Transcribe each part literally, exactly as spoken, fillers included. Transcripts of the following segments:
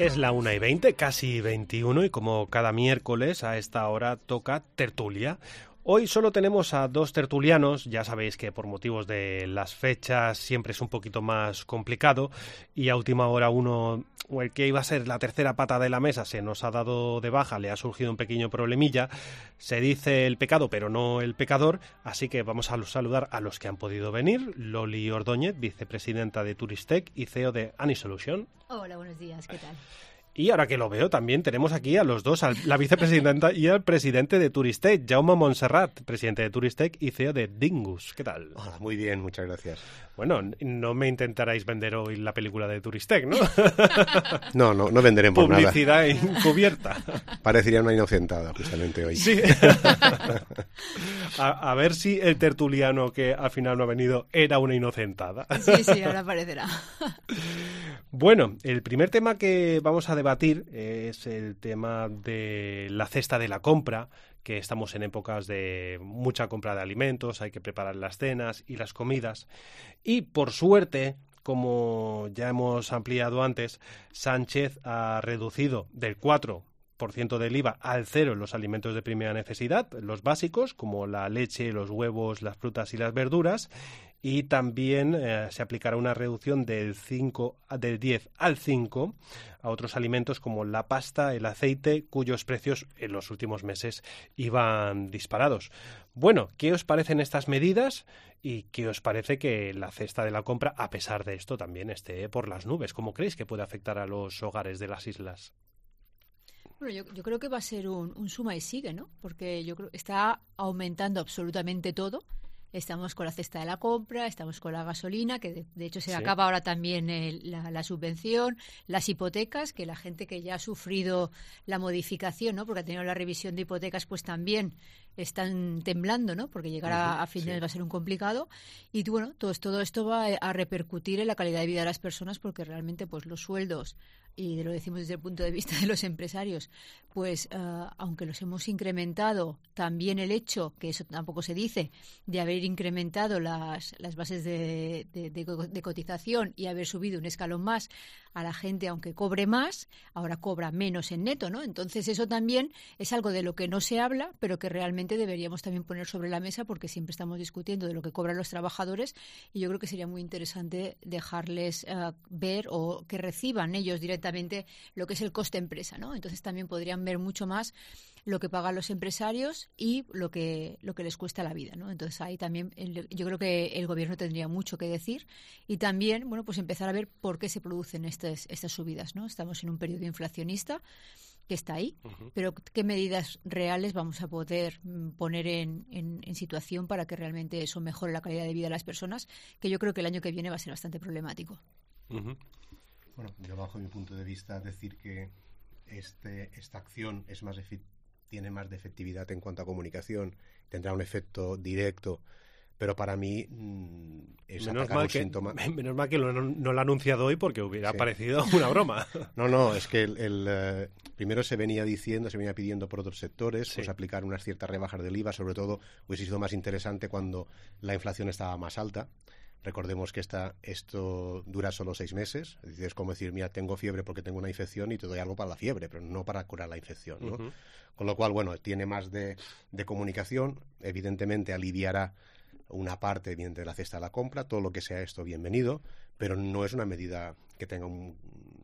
Es la una y veinte, casi veintiuno, y como cada miércoles a esta hora toca tertulia. Hoy solo tenemos a dos tertulianos. Ya sabéis que por motivos de las fechas siempre es un poquito más complicado y a última hora uno, o el que iba a ser la tercera pata de la mesa, se nos ha dado de baja, le ha surgido un pequeño problemilla. Se dice el pecado pero no el pecador, así que vamos a saludar a los que han podido venir. Loli Ordóñez, vicepresidenta de Turistec y C E O de AnySolution. Hola, buenos días, ¿qué tal? Y ahora que lo veo, también tenemos aquí a los dos, a la vicepresidenta y al presidente de Turistec, Jaume Montserrat, presidente de Turistec y C E O de Dingus. ¿Qué tal? Hola, muy bien, muchas gracias. Bueno, no me intentaráis vender hoy la película de Turistec, ¿no? No, no, no venderemos nada. Publicidad encubierta. Parecería una inocentada, justamente hoy. Sí. a, a ver si el tertuliano que al final no ha venido era una inocentada. Sí, sí, ahora aparecerá. Bueno, el primer tema que vamos a debatir es el tema de la cesta de la compra, que estamos en épocas de mucha compra de alimentos, hay que preparar las cenas y las comidas. Y por suerte, como ya hemos ampliado antes, Sánchez ha reducido del cuatro por ciento del I V A al cero en los alimentos de primera necesidad, los básicos, como la leche, los huevos, las frutas y las verduras. Y también eh, se aplicará una reducción del, cinco, del diez al cinco a otros alimentos como la pasta, el aceite, cuyos precios en los últimos meses iban disparados. Bueno, ¿qué os parecen estas medidas y qué os parece que la cesta de la compra, a pesar de esto, también esté por las nubes? ¿Cómo creéis que puede afectar a los hogares de las islas? Bueno, yo, yo creo que va a ser un, un suma y sigue, ¿no? Porque yo creo que está aumentando absolutamente todo. Estamos con la cesta de la compra, estamos con la gasolina, que de, de hecho se sí. acaba ahora también el, la, la subvención, las hipotecas, que la gente que ya ha sufrido la modificación, ¿no? Porque ha tenido la revisión de hipotecas, pues también están temblando, ¿no? Porque llegar a, a fin de mes sí. va a ser un complicado. Y bueno, todo, todo esto va a repercutir en la calidad de vida de las personas, porque realmente pues los sueldos, y lo decimos desde el punto de vista de los empresarios, pues uh, aunque los hemos incrementado, también el hecho, que eso tampoco se dice, de haber incrementado las, las bases de, de, de, de cotización y haber subido un escalón más a la gente, aunque cobre más, ahora cobra menos en neto, ¿no? Entonces eso también es algo de lo que no se habla, pero que realmente deberíamos también poner sobre la mesa, porque siempre estamos discutiendo de lo que cobran los trabajadores y yo creo que sería muy interesante dejarles uh, ver o que reciban ellos directamente lo que es el coste empresa, ¿no? Entonces también podrían ver mucho más lo que pagan los empresarios y lo que lo que les cuesta la vida, ¿no? Entonces ahí también el, yo creo que el gobierno tendría mucho que decir y también, bueno, pues empezar a ver por qué se producen estas estas subidas, ¿no? Estamos en un periodo inflacionista que está ahí, uh-huh. pero qué medidas reales vamos a poder poner en, en, en situación para que realmente eso mejore la calidad de vida de las personas, que yo creo que el año que viene va a ser bastante problemático. Uh-huh. Bueno, yo bajo mi punto de vista decir que este, esta acción es más efi- tiene más de efectividad en cuanto a comunicación, tendrá un efecto directo, pero para mí mmm, es menos atacar mal un que, síntoma. Menos mal que lo, no lo ha anunciado hoy porque hubiera sí. parecido una broma. No, no, es que el, el, eh, primero se venía diciendo, se venía pidiendo por otros sectores, sí. pues aplicar unas ciertas rebajas del I V A, sobre todo hubiese sido más interesante cuando la inflación estaba más alta. Recordemos que esta, esto dura solo seis meses. Es decir, es como decir, mira, tengo fiebre porque tengo una infección y te doy algo para la fiebre, pero no para curar la infección, ¿no? Uh-huh. Con lo cual, bueno, tiene más de, de comunicación. Evidentemente aliviará una parte, evidente, de la cesta de la compra. Todo lo que sea esto, bienvenido, pero no es una medida que tenga un,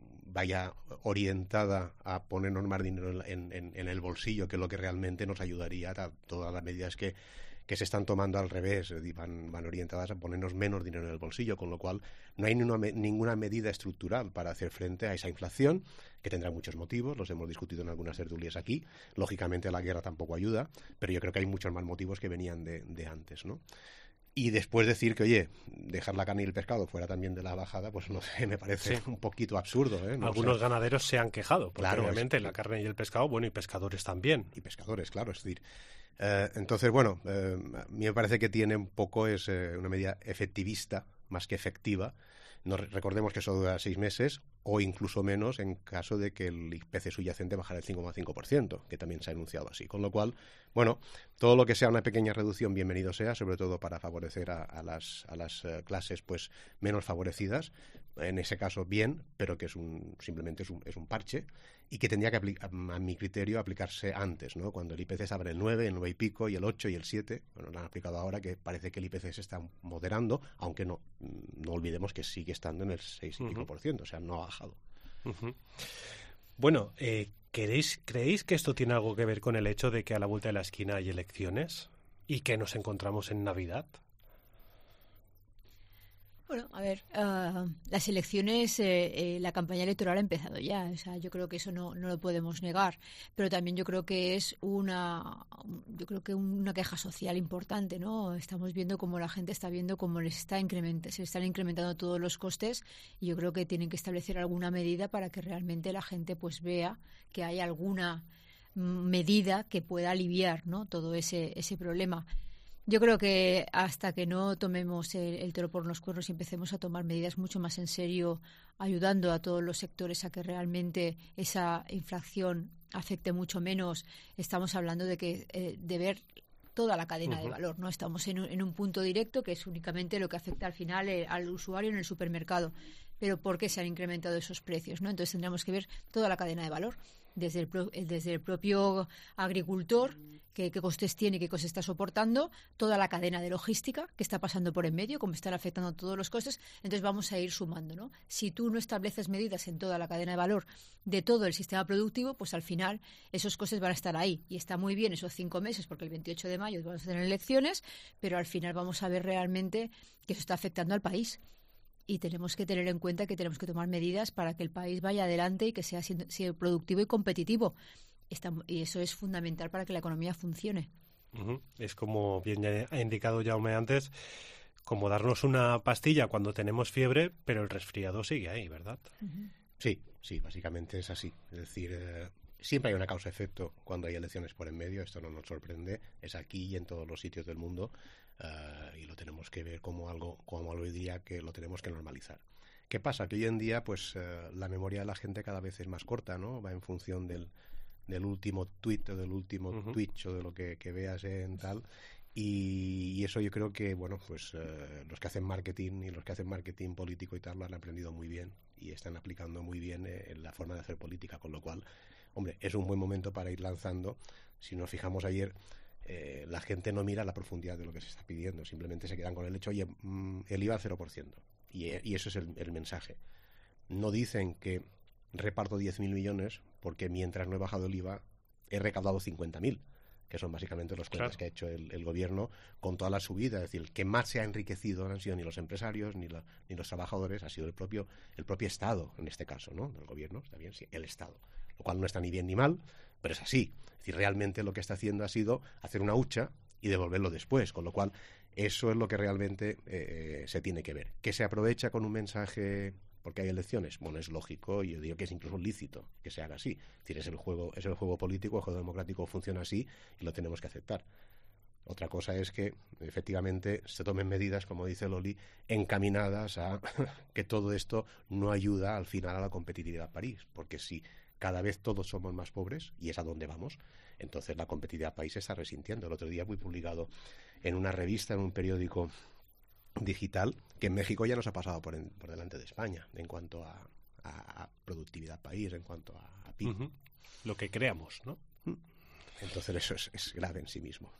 vaya orientada a ponernos más dinero en, en, en el bolsillo, que es lo que realmente nos ayudaría a todas las medidas que que se están tomando al revés, van, van orientadas a ponernos menos dinero en el bolsillo, con lo cual no hay ninguna, ninguna medida estructural para hacer frente a esa inflación, que tendrá muchos motivos, los hemos discutido en algunas tertulias aquí. Lógicamente la guerra tampoco ayuda, pero yo creo que hay muchos más motivos que venían de, de antes, ¿no? Y después decir que, oye, dejar la carne y el pescado fuera también de la bajada, pues no sé, me parece sí. un poquito absurdo, ¿eh? No Algunos sé. ganaderos se han quejado, porque claro, obviamente es, la carne y el pescado, bueno, y pescadores también. Y pescadores, claro, es decir... Eh, entonces, bueno, eh, a mí me parece que tiene un poco, es eh, una medida efectivista más que efectiva. No, recordemos que eso dura seis meses o incluso menos en caso de que el I P C subyacente bajara el cinco coma cinco por ciento, que también se ha anunciado así. Con lo cual, bueno, todo lo que sea una pequeña reducción, bienvenido sea, sobre todo para favorecer a, a las, a las uh, clases pues menos favorecidas, en ese caso bien, pero que es un simplemente es un, es un parche y que tendría que, apli- a mi criterio, aplicarse antes, ¿no? Cuando el I P C estaba en el nueve, el nueve y pico, y el ocho y el siete, bueno, lo han aplicado ahora, que parece que el I P C se está moderando, aunque no, no olvidemos que sigue estando en el seis y pico por ciento, o sea, no ha bajado. Uh-huh. Bueno, eh, ¿queréis, ¿creéis que esto tiene algo que ver con el hecho de que a la vuelta de la esquina hay elecciones y que nos encontramos en Navidad? Bueno, a ver, uh, las elecciones, eh, eh, la campaña electoral ha empezado ya, o sea, yo creo que eso no, no lo podemos negar, pero también yo creo que es una, yo creo que una queja social importante, ¿no? Estamos viendo cómo la gente está viendo cómo les está increment- se están incrementando todos los costes y yo creo que tienen que establecer alguna medida para que realmente la gente pues vea que hay alguna medida que pueda aliviar, ¿no?, todo ese, ese problema. Yo creo que hasta que no tomemos el, el toro por los cuernos y empecemos a tomar medidas mucho más en serio, ayudando a todos los sectores a que realmente esa inflación afecte mucho menos, estamos hablando de que eh, de ver toda la cadena uh-huh. de valor, ¿no? Estamos en un, en un punto directo que es únicamente lo que afecta al final eh, al usuario en el supermercado. Pero ¿por qué se han incrementado esos precios, ¿no? Entonces tendríamos que ver toda la cadena de valor, desde el, pro, desde el propio agricultor, qué, qué costes tiene, qué costes está soportando, toda la cadena de logística que está pasando por en medio, cómo están afectando todos los costes. Entonces vamos a ir sumando, ¿no? Si tú no estableces medidas en toda la cadena de valor de todo el sistema productivo, pues al final esos costes van a estar ahí. Y está muy bien esos cinco meses, porque el veintiocho de mayo vamos a tener elecciones, pero al final vamos a ver realmente que eso está afectando al país. Y tenemos que tener en cuenta que tenemos que tomar medidas para que el país vaya adelante y que sea, sea productivo y competitivo. Está, y eso es fundamental para que la economía funcione. Uh-huh. Es como bien ha indicado Jaume antes, como darnos una pastilla cuando tenemos fiebre, pero el resfriado sigue ahí, ¿verdad? Uh-huh. Sí, sí, básicamente es así. Es decir, eh, siempre hay una causa-efecto cuando hay elecciones por en medio, esto no nos sorprende, es aquí y en todos los sitios del mundo. Uh, y lo tenemos que ver como algo, como algo diría que lo tenemos que normalizar. ¿Qué pasa? Que hoy en día, pues, uh, la memoria de la gente cada vez es más corta, ¿no? Va en función del, del último tweet o del último uh-huh. Twitch o de lo que, que veas en tal. Y, y eso yo creo que, bueno, pues uh, los que hacen marketing y los que hacen marketing político y tal lo han aprendido muy bien y están aplicando muy bien eh, la forma de hacer política, con lo cual, hombre, es un buen momento para ir lanzando. Si nos fijamos ayer, Eh, la gente no mira la profundidad de lo que se está pidiendo, simplemente se quedan con el hecho, oye, mmm, el I V A al cero por ciento. Y, y eso es el, el mensaje. No dicen que reparto diez mil millones porque mientras no he bajado el I V A he recaudado cincuenta mil, que son básicamente los cuentas claro. que ha hecho el, el gobierno con toda la subida. Es decir, el que más se ha enriquecido no han sido ni los empresarios ni, la, ni los trabajadores, ha sido el propio, el propio Estado, en este caso, ¿no? El gobierno, está bien, sí, el Estado. Lo cual no está ni bien ni mal, pero es así. Es decir, realmente lo que está haciendo ha sido hacer una hucha y devolverlo después, con lo cual eso es lo que realmente eh, se tiene que ver. ¿Que se aprovecha con un mensaje porque hay elecciones? Bueno, es lógico y yo digo que es incluso lícito que se haga así. Es decir, es el juego, es el juego político, el juego democrático funciona así y lo tenemos que aceptar. Otra cosa es que efectivamente se tomen medidas, como dice Loli, encaminadas a que todo esto no ayuda al final a la competitividad de París, porque si cada vez todos somos más pobres, y es a donde vamos, entonces la competitividad país se está resintiendo. El otro día fui publicado en una revista, en un periódico digital, que en México ya nos ha pasado por, en, por delante de España, en cuanto a, a, a productividad país, en cuanto a, a P I B. Uh-huh. Lo que creamos, ¿no? Entonces eso es, es grave en sí mismo.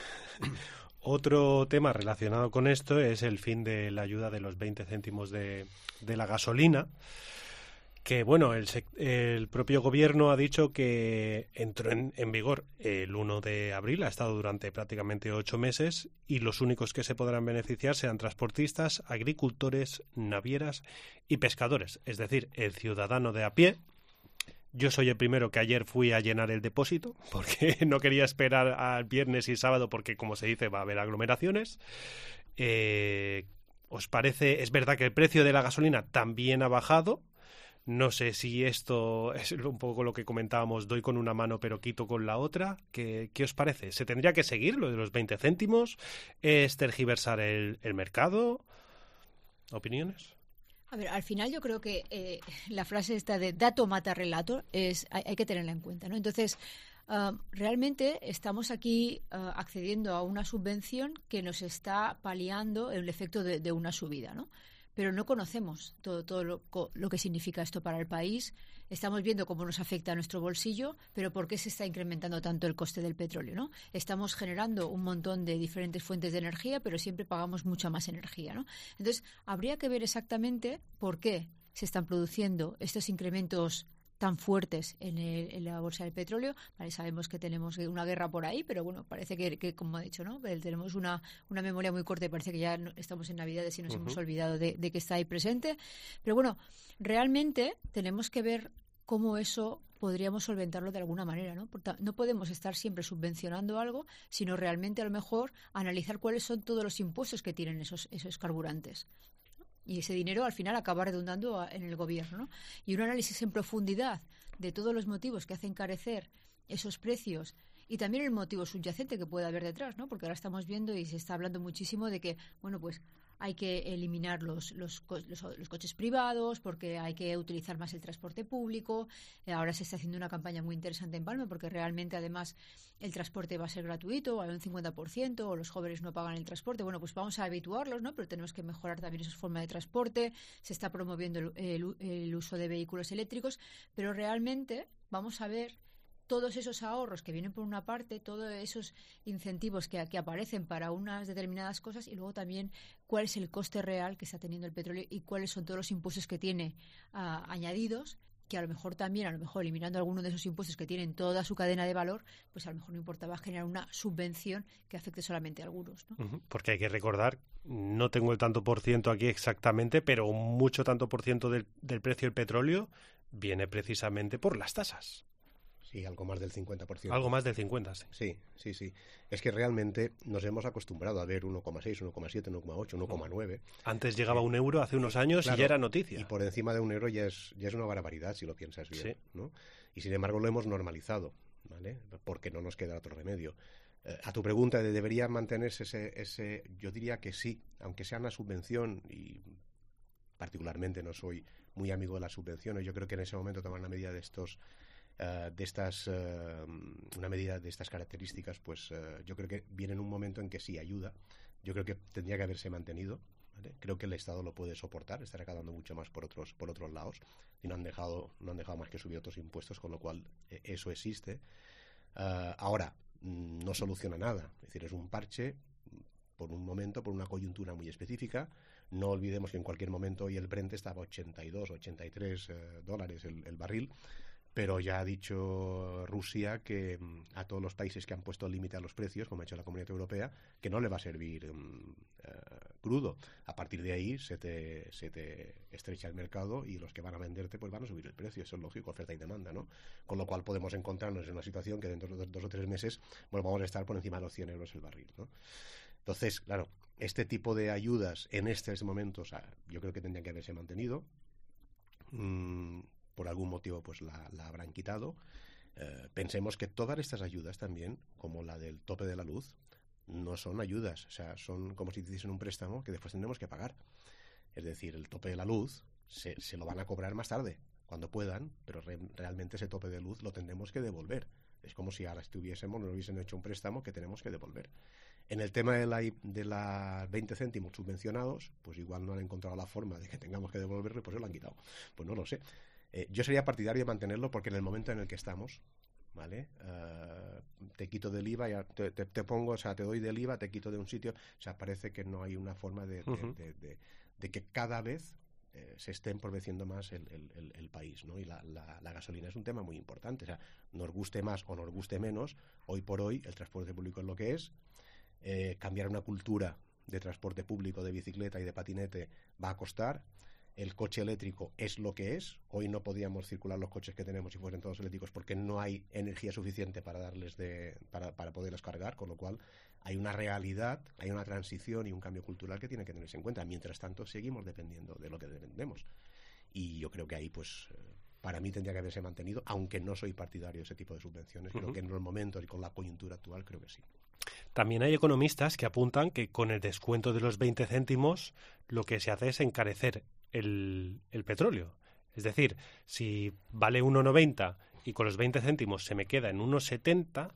Otro tema relacionado con esto es el fin de la ayuda de los veinte céntimos de, de la gasolina, que bueno, el, el propio gobierno ha dicho que entró en, en vigor el uno de abril, ha estado durante prácticamente ocho meses y los únicos que se podrán beneficiar serán transportistas, agricultores, navieras y pescadores, es decir, el ciudadano de a pie. Yo soy el primero que ayer fui a llenar el depósito porque no quería esperar al viernes y sábado porque, como se dice, va a haber aglomeraciones. Eh, ¿Os parece? Es verdad que el precio de la gasolina también ha bajado. No sé si esto es un poco lo que comentábamos, doy con una mano pero quito con la otra. ¿Qué, qué os parece? ¿Se tendría que seguir lo de los veinte céntimos? ¿Es tergiversar el, el mercado? ¿Opiniones? A ver, al final yo creo que eh, la frase esta de dato mata relato es, hay, hay que tenerla en cuenta, ¿no? Entonces, uh, realmente estamos aquí uh, accediendo a una subvención que nos está paliando el efecto de, de una subida, ¿no? pero no conocemos todo, todo lo, lo que significa esto para el país. Estamos viendo cómo nos afecta a nuestro bolsillo, pero ¿por qué se está incrementando tanto el coste del petróleo, ¿no? Estamos generando un montón de diferentes fuentes de energía, pero siempre pagamos mucha más energía, ¿no? Entonces, habría que ver exactamente por qué se están produciendo estos incrementos tan fuertes en, el, en la bolsa del petróleo. Vale, sabemos que tenemos una guerra por ahí, pero bueno, parece que, que como he dicho, ¿no? Tenemos una, una memoria muy corta y parece que ya no, estamos en Navidades y nos uh-huh. hemos olvidado de, de que está ahí presente. Pero bueno, realmente tenemos que ver cómo eso podríamos solventarlo de alguna manera, ¿no? Porque no podemos estar siempre subvencionando algo, sino realmente a lo mejor analizar cuáles son todos los impuestos que tienen esos, esos carburantes. Y ese dinero al final acaba redundando en el gobierno, ¿no? Y un análisis en profundidad de todos los motivos que hacen carecer esos precios y también el motivo subyacente que puede haber detrás, ¿no? Porque ahora estamos viendo y se está hablando muchísimo de que, bueno, pues hay que eliminar los, los, los, los coches privados porque hay que utilizar más el transporte público. Ahora se está haciendo una campaña muy interesante en Palma porque realmente además el transporte va a ser gratuito, hay un cincuenta por ciento, o los jóvenes no pagan el transporte. Bueno, pues vamos a habituarlos, ¿no? Pero tenemos que mejorar también esa forma de transporte. Se está promoviendo el, el, el uso de vehículos eléctricos, pero realmente vamos a ver todos esos ahorros que vienen por una parte, todos esos incentivos que, que aparecen para unas determinadas cosas y luego también cuál es el coste real que está teniendo el petróleo y cuáles son todos los impuestos que tiene uh, añadidos, que a lo mejor también, a lo mejor eliminando alguno de esos impuestos que tienen toda su cadena de valor, pues a lo mejor no importaba generar una subvención que afecte solamente a algunos, ¿no? Uh-huh. Porque hay que recordar, no tengo el tanto por ciento aquí exactamente, pero mucho tanto por ciento del, del precio del petróleo viene precisamente por las tasas. Sí, algo más del cincuenta por ciento. Algo más del cincuenta por ciento, sí. Sí, sí, sí. Es que realmente nos hemos acostumbrado a ver uno coma seis, uno coma siete, uno coma ocho, uno coma nueve. Antes llegaba eh, un euro hace unos años claro, y ya era noticia. Y por encima de un euro ya es, ya es una barbaridad, si lo piensas bien, sí. ¿no? Y sin embargo lo hemos normalizado, ¿vale? Porque no nos queda otro remedio. Eh, a tu pregunta de debería mantenerse ese, ese... Yo diría que sí, aunque sea una subvención, y particularmente no soy muy amigo de las subvenciones, yo creo que en ese momento tomar una medida de estos... Uh, de estas uh, una medida de estas características, pues uh, yo creo que viene en un momento en que sí ayuda. Yo creo que tendría que haberse mantenido, ¿vale? Creo que el Estado lo puede soportar, estar acabando mucho más por otros por otros lados y no han dejado no han dejado más que subir otros impuestos, con lo cual eh, eso existe. Uh, ahora no soluciona nada, es decir, es un parche por un momento, por una coyuntura muy específica. No olvidemos que en cualquier momento hoy el Brent estaba a ochenta y dos, ochenta y tres uh, dólares el, el barril. Pero ya ha dicho Rusia que a todos los países que han puesto límite a los precios, como ha hecho la Comunidad Europea, que no le va a servir um, uh, crudo. A partir de ahí se te, se te estrecha el mercado y los que van a venderte pues van a subir el precio. Eso es lógico, oferta y demanda, ¿no? Con lo cual podemos encontrarnos en una situación que dentro de dos o tres meses pues vamos a estar por encima de los cien euros el barril, ¿no? Entonces, claro, este tipo de ayudas en estos momentos, o sea, yo creo que tendrían que haberse mantenido. Mm, por algún motivo pues la, la habrán quitado. Eh, pensemos que todas estas ayudas también, como la del tope de la luz, no son ayudas, o sea, son como si te hiciesen un préstamo que después tendremos que pagar. Es decir, el tope de la luz se, se lo van a cobrar más tarde, cuando puedan, pero re, realmente ese tope de luz lo tendremos que devolver. Es como si ahora estuviésemos, nos hubiesen hecho un préstamo que tenemos que devolver. En el tema de la, de la veinte céntimos subvencionados, pues igual no han encontrado la forma de que tengamos que devolverlo y pues se lo han quitado. Pues no lo sé. Eh, yo sería partidario de mantenerlo porque en el momento en el que estamos, ¿vale? Uh, te quito del I V A, ya te, te, te pongo, o sea, te doy del I V A, te quito de un sitio, o sea, parece que no hay una forma de, uh-huh. de, de, de, de que cada vez eh, se esté empobreciendo más el, el, el, el país, ¿no? Y la, la, la gasolina es un tema muy importante, o sea, nos guste más o nos guste menos, hoy por hoy el transporte público es lo que es, eh, cambiar una cultura de transporte público, de bicicleta y de patinete va a costar. El coche eléctrico es lo que es. Hoy no podíamos circular los coches que tenemos si fuesen todos eléctricos porque no hay energía suficiente para darles de para, para poderlos cargar, con lo cual hay una realidad, hay una transición y un cambio cultural que tiene que tenerse en cuenta. Mientras tanto, seguimos dependiendo de lo que dependemos. Y yo creo que ahí, pues, para mí tendría que haberse mantenido, aunque no soy partidario de ese tipo de subvenciones. Uh-huh. Creo que en los momentos y con la coyuntura actual, creo que sí. También hay economistas que apuntan que con el descuento de los veinte céntimos lo que se hace es encarecer el, el petróleo. Es decir, si vale uno noventa y con los veinte céntimos se me queda en uno setenta,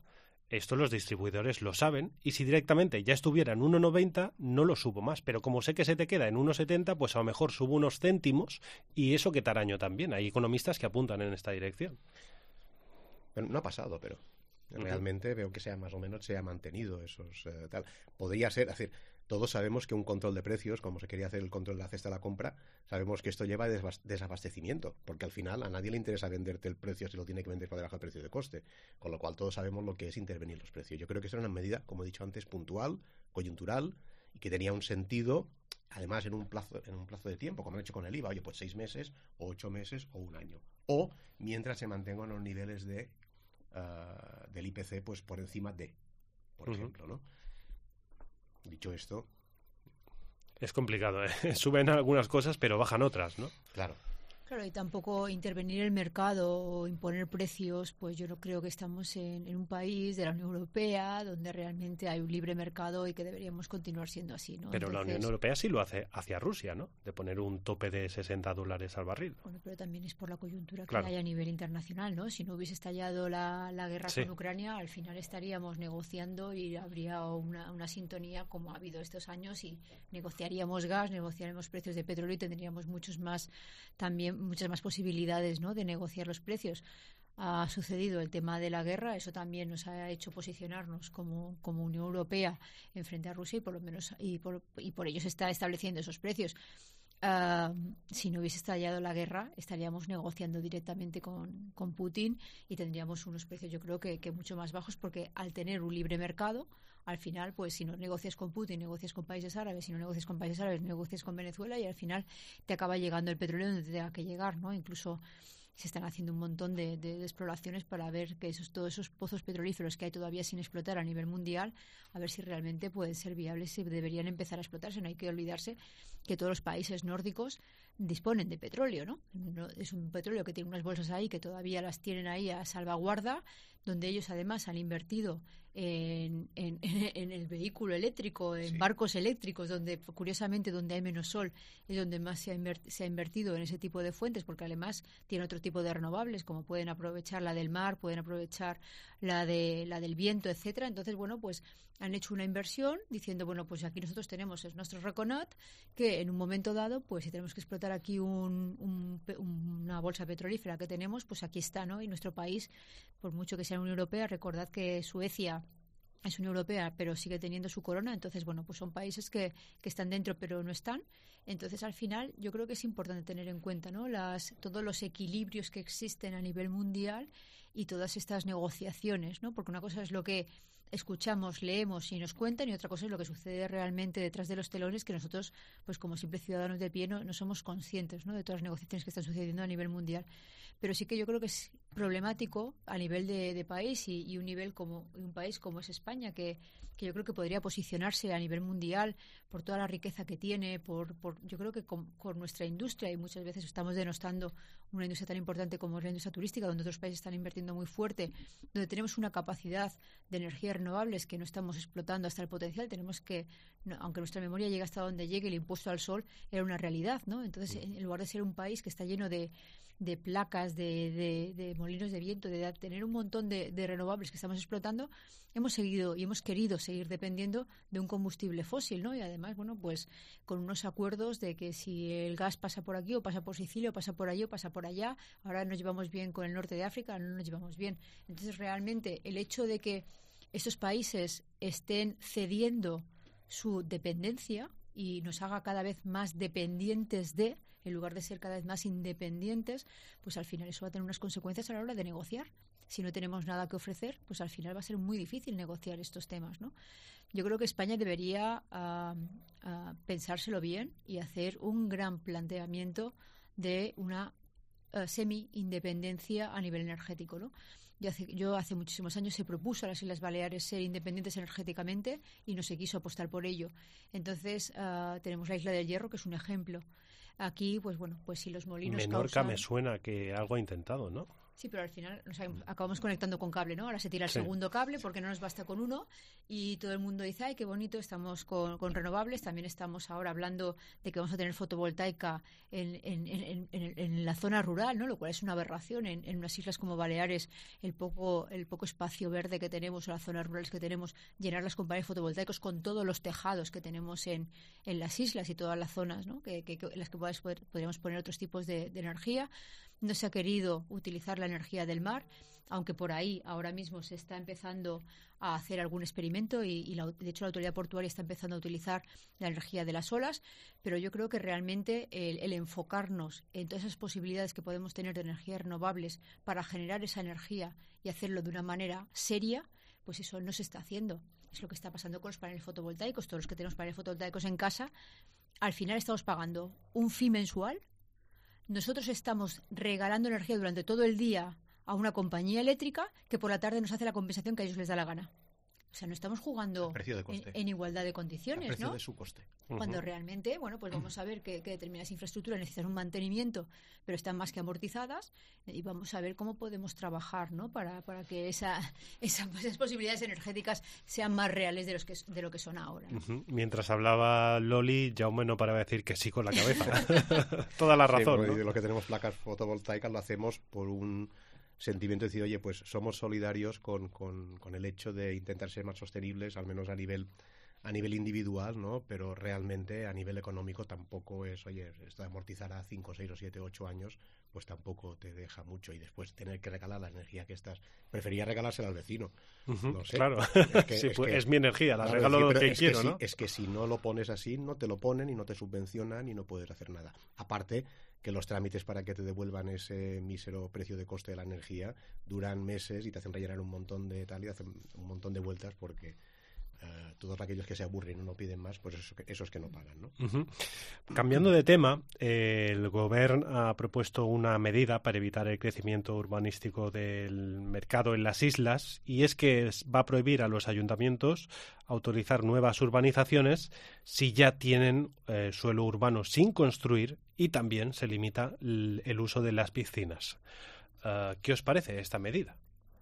esto los distribuidores lo saben, y si directamente ya estuviera en uno noventa, no lo subo más. Pero como sé que se te queda en uno setenta, pues a lo mejor subo unos céntimos, y eso que taraño también. Hay economistas que apuntan en esta dirección. Bueno, no ha pasado, pero realmente uh-huh. veo que sea más o menos se ha mantenido esos eh, tal. Podría ser, es decir, todos sabemos que un control de precios, como se quería hacer el control de la cesta de la compra, sabemos que esto lleva a desabastecimiento, porque al final a nadie le interesa venderte el precio si lo tiene que vender para debajo del precio de coste, con lo cual todos sabemos lo que es intervenir los precios. Yo creo que eso era una medida, como he dicho antes, puntual, coyuntural, y que tenía un sentido, además en un plazo, en un plazo de tiempo, como han hecho con el I V A, oye, pues seis meses, o ocho meses, o un año. O mientras se mantengan los niveles de uh, del I P C, pues por encima de, por uh-huh. ejemplo, ¿no? Dicho esto... Es complicado, ¿eh? Suben algunas cosas, pero bajan otras, ¿no? Claro. Claro, y tampoco intervenir el mercado o imponer precios, pues yo no creo que estamos en, en un país de la Unión Europea donde realmente hay un libre mercado y que deberíamos continuar siendo así, ¿no? Pero Entonces, la Unión Europea sí lo hace hacia Rusia, ¿no? De poner un tope de sesenta dólares al barril. Bueno, pero también es por la coyuntura que claro. hay a nivel internacional, ¿no? Si no hubiese estallado la, la guerra sí. con Ucrania, al final estaríamos negociando y habría una, una sintonía como ha habido estos años y negociaríamos gas, negociaríamos precios de petróleo y tendríamos muchos más también muchas más posibilidades, ¿no?, de negociar los precios. Ha sucedido el tema de la guerra, eso también nos ha hecho posicionarnos como, como Unión Europea en frente a Rusia y por lo menos y por, y por ello se está estableciendo esos precios. Uh, si no hubiese estallado la guerra, estaríamos negociando directamente con, con Putin y tendríamos unos precios, yo creo que, que mucho más bajos, porque al tener un libre mercado, al final, pues si no negocias con Putin, negocias con países árabes, si no negocias con países árabes, negocias con Venezuela y al final te acaba llegando el petróleo donde te tenga que llegar, ¿no? Incluso se están haciendo un montón de, de, de exploraciones para ver que esos, todos esos pozos petrolíferos que hay todavía sin explotar a nivel mundial, a ver si realmente pueden ser viables y deberían empezar a explotarse. No hay que olvidarse que todos los países nórdicos disponen de petróleo, ¿no? No es un petróleo que tiene unas bolsas ahí que todavía las tienen ahí a salvaguarda, donde ellos además han invertido en, en, en el vehículo eléctrico, en sí. barcos eléctricos, donde curiosamente donde hay menos sol es donde más se ha, invert, se ha invertido en ese tipo de fuentes, porque además tiene otro tipo de renovables, como pueden aprovechar la del mar, pueden aprovechar la de la del viento, etcétera. Entonces, bueno, pues han hecho una inversión diciendo, bueno, pues aquí nosotros tenemos es nuestro Reconaut, que en un momento dado, pues si tenemos que explotar aquí un, un, una bolsa petrolífera que tenemos, pues aquí está, ¿no? Y nuestro país, por mucho que sea Unión Europea, recordad que Suecia es Unión Europea, pero sigue teniendo su corona. Entonces, bueno, pues son países que, que están dentro, pero no están. Entonces, al final, yo creo que es importante tener en cuenta, ¿no?, Las, todos los equilibrios que existen a nivel mundial y todas estas negociaciones, ¿no? Porque una cosa es lo que escuchamos, leemos y nos cuentan, y otra cosa es lo que sucede realmente detrás de los telones, que nosotros, pues como simples ciudadanos de pie, no, no somos conscientes, ¿no?, de todas las negociaciones que están sucediendo a nivel mundial. Pero sí que yo creo que es problemático a nivel de, de país y, y un nivel como un país como es España, que, que yo creo que podría posicionarse a nivel mundial por toda la riqueza que tiene, por, por yo creo que con, con nuestra industria, y muchas veces estamos denostando una industria tan importante como es la industria turística, donde otros países están invirtiendo muy fuerte, donde tenemos una capacidad de energías renovables que no estamos explotando hasta el potencial. Tenemos que, no, aunque nuestra memoria llegue hasta donde llegue, el impuesto al sol era una realidad, ¿no? Entonces, en lugar de ser un país que está lleno de de placas, de, de, de molinos de viento, de tener un montón de, de renovables que estamos explotando, hemos seguido y hemos querido seguir dependiendo de un combustible fósil, ¿no? Y además, bueno, pues con unos acuerdos de que si el gas pasa por aquí o pasa por Sicilia o pasa por allí o pasa por allá, ahora nos llevamos bien con el norte de África, no nos llevamos bien. Entonces, realmente, el hecho de que estos países estén cediendo su dependencia y nos haga cada vez más dependientes de, en lugar de ser cada vez más independientes, pues al final eso va a tener unas consecuencias a la hora de negociar. Si no tenemos nada que ofrecer, pues al final va a ser muy difícil negociar estos temas, ¿no? Yo creo que España debería uh, uh, pensárselo bien y hacer un gran planteamiento de una uh, semi-independencia a nivel energético, ¿no? Yo hace, yo hace muchísimos años se propuso a las Islas Baleares ser independientes energéticamente y no se quiso apostar por ello. Entonces uh, tenemos la Isla del Hierro, que es un ejemplo. Aquí, pues bueno, pues si los molinos Menorca causan... me suena que algo ha intentado, ¿no? Sí, pero al final nos acabamos conectando con cable, ¿no? Ahora se tira el sí. segundo cable porque no nos basta con uno y todo el mundo dice, ay, qué bonito, estamos con, con renovables. También estamos ahora hablando de que vamos a tener fotovoltaica en, en, en, en, en la zona rural, ¿no? Lo cual es una aberración. En, en unas islas como Baleares, el poco, el poco espacio verde que tenemos o las zonas rurales que tenemos, llenarlas con paneles fotovoltaicos con todos los tejados que tenemos en, en las islas y todas las zonas, ¿no? que, que, que, en las que poder, podríamos poner otros tipos de, de energía. No se ha querido utilizar la energía del mar, aunque por ahí ahora mismo se está empezando a hacer algún experimento y, y la, de hecho la autoridad portuaria está empezando a utilizar la energía de las olas, pero yo creo que realmente el, el enfocarnos en todas esas posibilidades que podemos tener de energías renovables para generar esa energía y hacerlo de una manera seria, pues eso no se está haciendo. Es lo que está pasando con los paneles fotovoltaicos. Todos los que tenemos paneles fotovoltaicos en casa, al final estamos pagando un fee mensual. Nosotros estamos regalando energía durante todo el día a una compañía eléctrica que por la tarde nos hace la compensación que a ellos les da la gana. O sea, no estamos jugando en, en igualdad de condiciones, a precio ¿no? de su coste. Cuando uh-huh. realmente, bueno, pues vamos a ver que, que determinadas infraestructuras necesitan un mantenimiento, pero están más que amortizadas y vamos a ver cómo podemos trabajar, ¿no? Para, para que esa, esa, esas posibilidades energéticas sean más reales de, los que, de lo que son ahora, ¿no? Uh-huh. Mientras hablaba Loli, Jaume no paraba de decir que sí con la cabeza. Toda la razón, sí, ¿no? De lo que tenemos placas fotovoltaicas lo hacemos por un sentimiento de decir, oye, pues somos solidarios con, con, con el hecho de intentar ser más sostenibles, al menos a nivel a nivel individual, ¿no? Pero realmente a nivel económico tampoco es, oye, esto de amortizar a cinco, seis o siete, ocho años, pues tampoco te deja mucho y después tener que regalar la energía que estás. Prefería regalársela al vecino. Uh-huh, no sé. Claro, es, que, sí, es, pues, que, es mi energía, la claro, regalo sí, lo que es quiero, que ¿no? Si, es que si no lo pones así, no te lo ponen y no te subvencionan y no puedes hacer nada. Aparte que los trámites para que te devuelvan ese mísero precio de coste de la energía duran meses y te hacen rellenar un montón de tal y hacen un montón de vueltas porque uh, todos aquellos que se aburren y no piden más, pues esos, esos que no pagan, ¿no? Uh-huh. Cambiando de tema, eh, el Gobierno ha propuesto una medida para evitar el crecimiento urbanístico del mercado en las islas y es que va a prohibir a los ayuntamientos autorizar nuevas urbanizaciones si ya tienen eh, suelo urbano sin construir y también se limita el, el uso de las piscinas. Uh, ¿Qué os parece esta medida?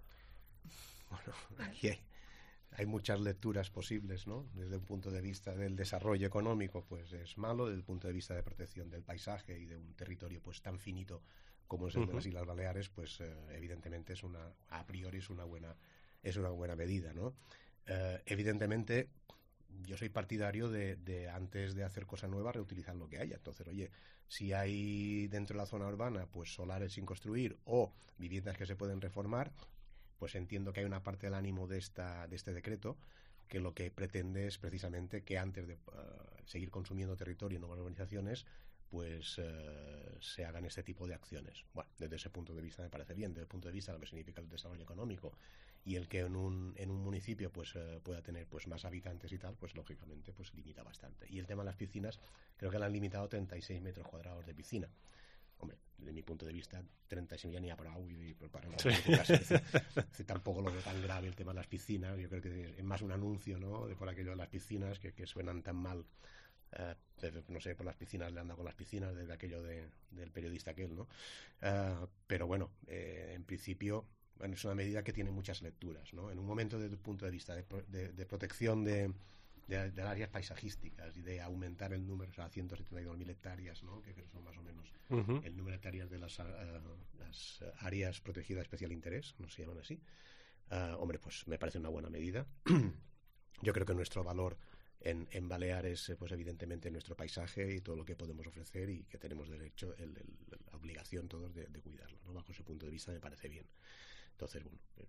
Bueno, aquí hay, hay muchas lecturas posibles, ¿no? Desde un punto de vista del desarrollo económico, pues es malo. Desde el punto de vista de protección del paisaje y de un territorio pues tan finito como es el uh-huh. de las Islas Baleares, pues eh, evidentemente es una, a priori es una buena, es una buena medida, ¿no? Eh, evidentemente, yo soy partidario de, de antes de hacer cosa nueva reutilizar lo que haya. Entonces, oye, si hay dentro de la zona urbana pues solares sin construir o viviendas que se pueden reformar, pues entiendo que hay una parte del ánimo de esta de este decreto que lo que pretende es precisamente que antes de uh, seguir consumiendo territorio en nuevas urbanizaciones pues uh, se hagan este tipo de acciones. Bueno, desde ese punto de vista me parece bien, desde el punto de vista de lo que significa el desarrollo económico y el que en un en un municipio pues uh, pueda tener pues más habitantes y tal, pues lógicamente pues limita bastante. Y el tema de las piscinas, creo que le han limitado a treinta y seis metros cuadrados de piscina. Hombre, desde mi punto de vista, treinta y seis ya ni para agua y para no sí. es, decir, es decir, tampoco lo veo tan grave el tema de las piscinas. Yo creo que es más un anuncio, ¿no? De por aquello de las piscinas que, que suenan tan mal. Uh, desde, no sé, por las piscinas le anda con las piscinas desde aquello de, del periodista aquel, ¿no? Uh, pero bueno, eh, en principio, bueno, es una medida que tiene muchas lecturas, ¿no? En un momento desde el punto de vista de, de, de protección de De, de áreas paisajísticas y de aumentar el número, o sea, ciento setenta y dos mil hectáreas, ¿no? Que, que son más o menos uh-huh. el número de hectáreas de las, uh, las áreas protegidas de especial interés, no se llaman así. Uh, hombre, pues me parece una buena medida. Yo creo que nuestro valor en, en Baleares, pues evidentemente nuestro paisaje y todo lo que podemos ofrecer y que tenemos derecho, el, el, la obligación todos de, de cuidarlo, ¿no? Bajo ese punto de vista me parece bien. Entonces, bueno... Eh,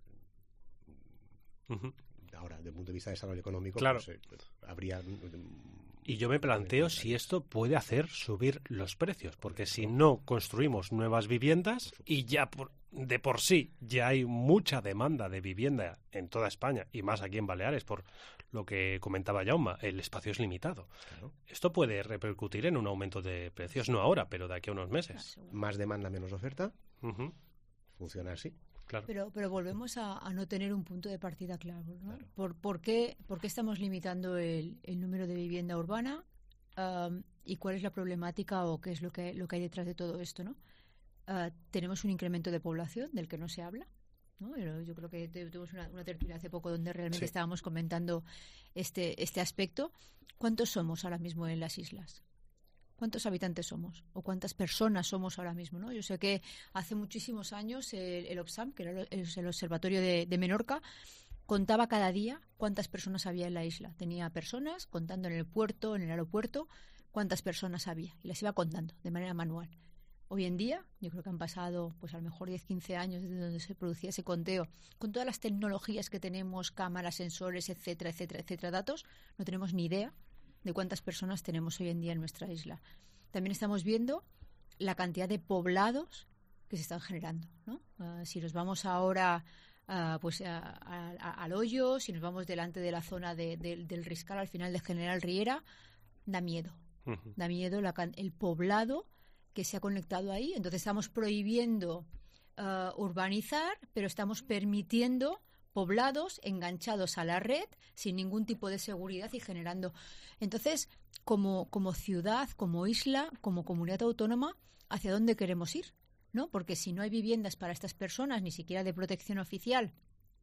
uh-huh. Ahora, desde el punto de vista de desarrollo económico, claro. pues, eh, habría... Y yo me planteo si esto puede hacer subir los precios, porque si no construimos nuevas viviendas y ya por, de por sí ya hay mucha demanda de vivienda en toda España y más aquí en Baleares, por lo que comentaba Jaume, el espacio es limitado. Claro. Esto puede repercutir en un aumento de precios, no ahora, pero de aquí a unos meses. Más demanda, menos oferta. Uh-huh. Funciona así. Claro. Pero, pero volvemos a, a no tener un punto de partida claro, ¿no? Claro. ¿Por, por, qué, ¿Por qué estamos limitando el, el número de vivienda urbana? Um, ¿Y cuál es la problemática o qué es lo que, lo que hay detrás de todo esto, ¿no? uh, tenemos un incremento de población del que no se habla, ¿no? Yo creo que tuvimos una, una tertulia hace poco donde realmente sí. estábamos comentando este, este aspecto. ¿Cuántos somos ahora mismo en las islas? ¿Cuántos habitantes somos? ¿O cuántas personas somos ahora mismo? ¿no? Yo sé que hace muchísimos años el, el OBSAM, que era el, el Observatorio de, de Menorca, contaba cada día cuántas personas había en la isla. Tenía personas contando en el puerto, en el aeropuerto, cuántas personas había. Y las iba contando de manera manual. Hoy en día, yo creo que han pasado pues a lo mejor diez, quince años desde donde se producía ese conteo. Con todas las tecnologías que tenemos, cámaras, sensores, etcétera, etcétera, etcétera, datos, no tenemos ni idea de cuántas personas tenemos hoy en día en nuestra isla. También estamos viendo la cantidad de poblados que se están generando, ¿no? Uh, si nos vamos ahora uh, pues a, a, a, al Hoyo, si nos vamos delante de la zona de, de, del Riscal, al final de General Riera, da miedo. Uh-huh. Da miedo la, el poblado que se ha conectado ahí. Entonces estamos prohibiendo uh, urbanizar, pero estamos permitiendo poblados enganchados a la red sin ningún tipo de seguridad y generando. Entonces, como, como ciudad, como isla, como comunidad autónoma, ¿hacia dónde queremos ir? ¿No? Porque si no hay viviendas para estas personas, ni siquiera de protección oficial,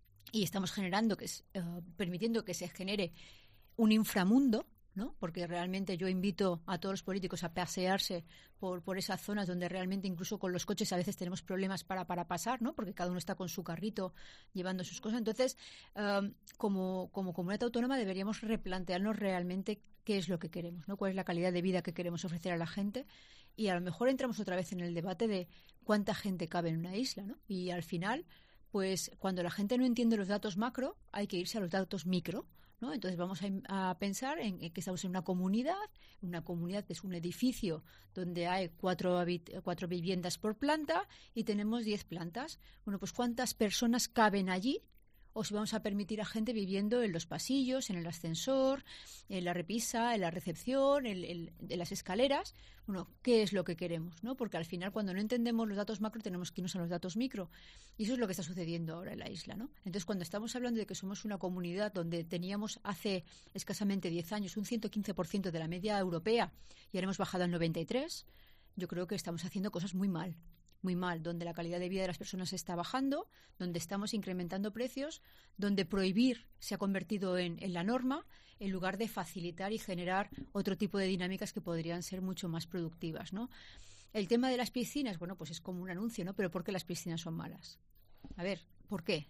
y estamos generando, que es, uh, permitiendo que se genere un inframundo, ¿no? Porque realmente yo invito a todos los políticos a pasearse por, por esas zonas donde realmente incluso con los coches a veces tenemos problemas para, para pasar, ¿no? Porque cada uno está con su carrito llevando sus cosas. Entonces, um, como, como comunidad autónoma deberíamos replantearnos realmente qué es lo que queremos, ¿no? Cuál es la calidad de vida que queremos ofrecer a la gente. Y a lo mejor entramos otra vez en el debate de cuánta gente cabe en una isla, ¿no? Y al final, pues cuando la gente no entiende los datos macro, hay que irse a los datos micro, ¿no? Entonces vamos a, a pensar en, en que estamos en una comunidad, una comunidad que es un edificio donde hay cuatro, cuatro viviendas por planta y tenemos diez plantas. Bueno, pues ¿cuántas personas caben allí? O si vamos a permitir a gente viviendo en los pasillos, en el ascensor, en la repisa, en la recepción, en, en, en las escaleras. Bueno, ¿qué es lo que queremos? ¿No? Porque al final, cuando no entendemos los datos macro, tenemos que irnos a los datos micro. Y eso es lo que está sucediendo ahora en la isla, ¿no? Entonces, cuando estamos hablando de que somos una comunidad donde teníamos hace escasamente diez años un ciento quince por ciento de la media europea y ahora hemos bajado al noventa y tres por ciento, yo creo que estamos haciendo cosas muy mal. muy mal, donde la calidad de vida de las personas está bajando, donde estamos incrementando precios, donde prohibir se ha convertido en, en la norma, en lugar de facilitar y generar otro tipo de dinámicas que podrían ser mucho más productivas, ¿no? El tema de las piscinas, bueno, pues es como un anuncio, ¿no? Pero ¿por qué las piscinas son malas? A ver, ¿por qué?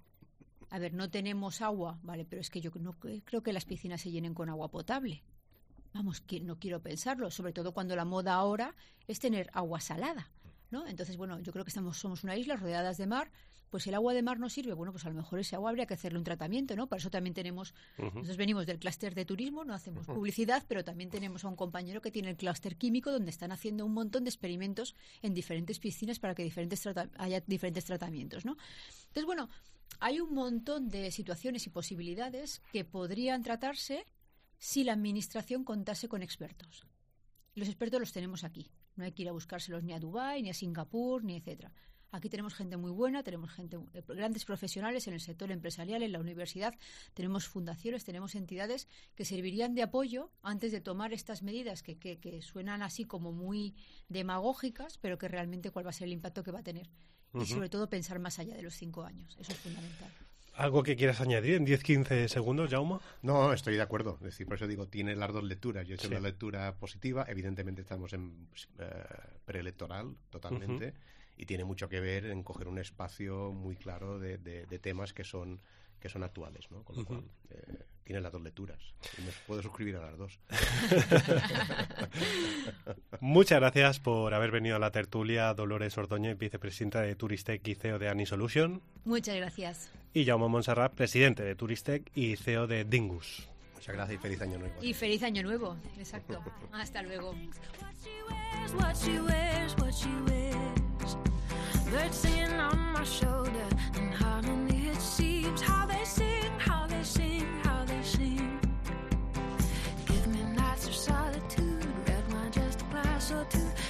A ver, no tenemos agua, vale, pero es que yo no creo que las piscinas se llenen con agua potable. Vamos, que no quiero pensarlo, sobre todo cuando la moda ahora es tener agua salada, ¿no? Entonces, bueno, yo creo que estamos somos una isla rodeadas de mar, pues el agua de mar no sirve, bueno, pues a lo mejor ese agua habría que hacerle un tratamiento, ¿no? Para eso también tenemos, uh-huh. nosotros venimos del clúster de turismo, no hacemos uh-huh. publicidad, pero también tenemos a un compañero que tiene el clúster químico donde están haciendo un montón de experimentos en diferentes piscinas para que diferentes trata- haya diferentes tratamientos, ¿no? Entonces, bueno, hay un montón de situaciones y posibilidades que podrían tratarse si la administración contase con expertos. Los expertos los tenemos aquí. No hay que ir a buscárselos ni a Dubái, ni a Singapur, ni etcétera. Aquí tenemos gente muy buena, tenemos gente, grandes profesionales en el sector empresarial, en la universidad, tenemos fundaciones, tenemos entidades que servirían de apoyo antes de tomar estas medidas que, que, que suenan así como muy demagógicas, pero que realmente cuál va a ser el impacto que va a tener. Uh-huh. Y sobre todo pensar más allá de los cinco años. Eso es fundamental. ¿Algo que quieras añadir en diez a quince segundos, Jaume? No, estoy de acuerdo. Es decir, por eso digo, tiene las dos lecturas. Yo he hecho sí. una lectura positiva. Evidentemente estamos en eh, preelectoral totalmente. Uh-huh. Y tiene mucho que ver en coger un espacio muy claro de, de, de temas que son que son actuales, ¿no? Con lo uh-huh. cual, eh, tiene las dos lecturas. Y me puedo suscribir a las dos. Muchas gracias por haber venido a la tertulia, Dolores Ordóñez, vicepresidenta de Turistec y C E O de Anisolution. Muchas gracias. Y Jaume Montserrat, presidente de Turistec y C E O de Dingus. Muchas gracias y feliz año nuevo. Y feliz año nuevo, exacto. Hasta luego. Birds singing on my shoulder, and harmony it seems. How they sing, how they sing, how they sing. Give me nights of solitude, red wine, just a glass or two.